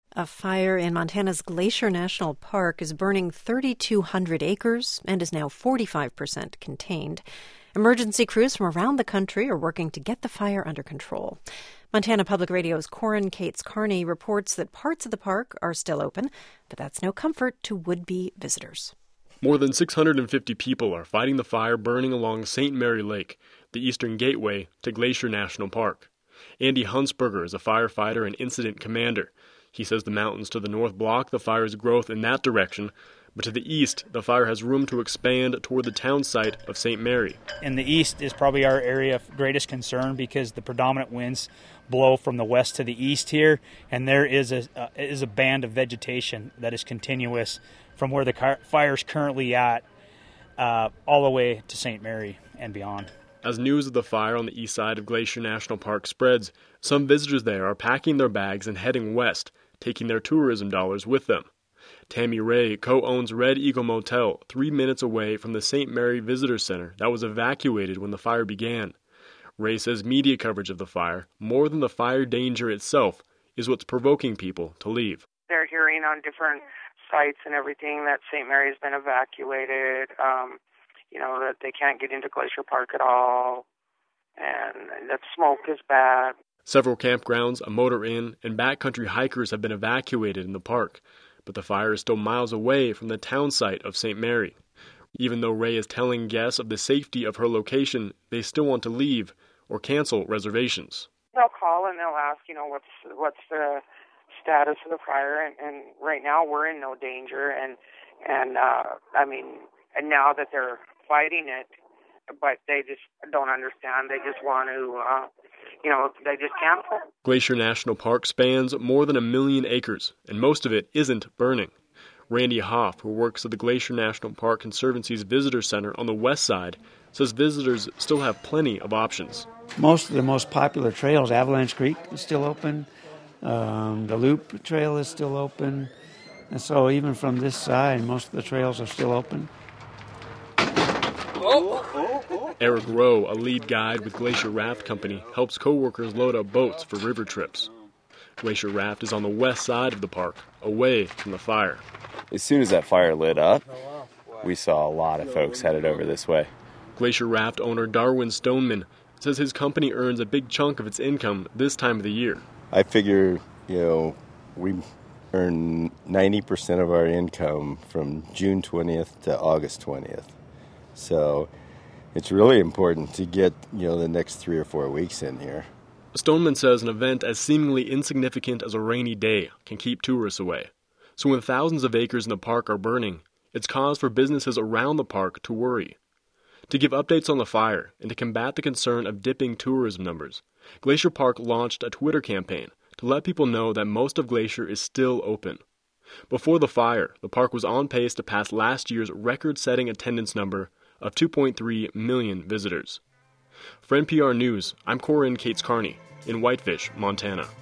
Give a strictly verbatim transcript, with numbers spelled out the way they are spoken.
A fire in Montana's Glacier National Park is burning three thousand two hundred acres and is now forty-five percent contained. Emergency crews from around the country are working to get the fire under control. Montana Public Radio's Corin Cates Carney reports that parts of the park are still open, but that's no comfort to would-be visitors. More than six hundred fifty people are fighting the fire burning along Saint Mary Lake, the eastern gateway to Glacier National Park. Andy Hunsberger is a firefighter and incident commander. He says the mountains to the north block the fire's growth in that direction, but to the east, the fire has room to expand toward the town site of Saint Mary. In the east is probably our area of greatest concern because the predominant winds blow from the west to the east here, and there is a uh, is a band of vegetation that is continuous from where the car- fire's currently at uh, all the way to Saint Mary and beyond. As news of the fire on the east side of Glacier National Park spreads, some visitors there are packing their bags and heading west, taking their tourism dollars with them. Tammy Ray co-owns Red Eagle Motel, three minutes away from the Saint Mary Visitor Center that was evacuated when the fire began. Ray says media coverage of the fire, more than the fire danger itself, is what's provoking people to leave. They're hearing on different sites and everything that Saint Mary's been evacuated, um, you know, that they can't get into Glacier Park at all, and that smoke is bad. Several campgrounds, a motor inn, and backcountry hikers have been evacuated in the park, but the fire is still miles away from the town site of Saint Mary. Even though Ray is telling guests of the safety of her location, they still want to leave or cancel reservations. They'll call and they'll ask, you know, what's what's the status of the fire, and, and right now we're in no danger, and and uh, I mean, and now that they're fighting it, but they just don't understand. They just want to, uh, you know, they just cancel. Glacier National Park spans more than a million acres, and most of it isn't burning. Randy Hoff, who works at the Glacier National Park Conservancy's Visitor Center on the west side, says visitors still have plenty of options. Most of the most popular trails, Avalanche Creek is still open, um, the Loop Trail is still open, and so even from this side, most of the trails are still open. Eric Rowe, a lead guide with Glacier Raft Company, helps coworkers load up boats for river trips. Glacier Raft is on the west side of the park, away from the fire. As soon as that fire lit up, we saw a lot of folks headed over this way. Glacier Raft owner Darwin Stoneman says his company earns a big chunk of its income this time of the year. I figure, you know, we earn ninety percent of our income from June twentieth to August twentieth. So it's really important to get, you know, the next three or four weeks in here. Stoneman says an event as seemingly insignificant as a rainy day can keep tourists away. So when thousands of acres in the park are burning, it's cause for businesses around the park to worry. To give updates on the fire and to combat the concern of dipping tourism numbers, Glacier Park launched a Twitter campaign to let people know that most of Glacier is still open. Before the fire, the park was on pace to pass last year's record-setting attendance number of two point three million visitors. For N P R News, I'm Corin Cates Carney in Whitefish, Montana.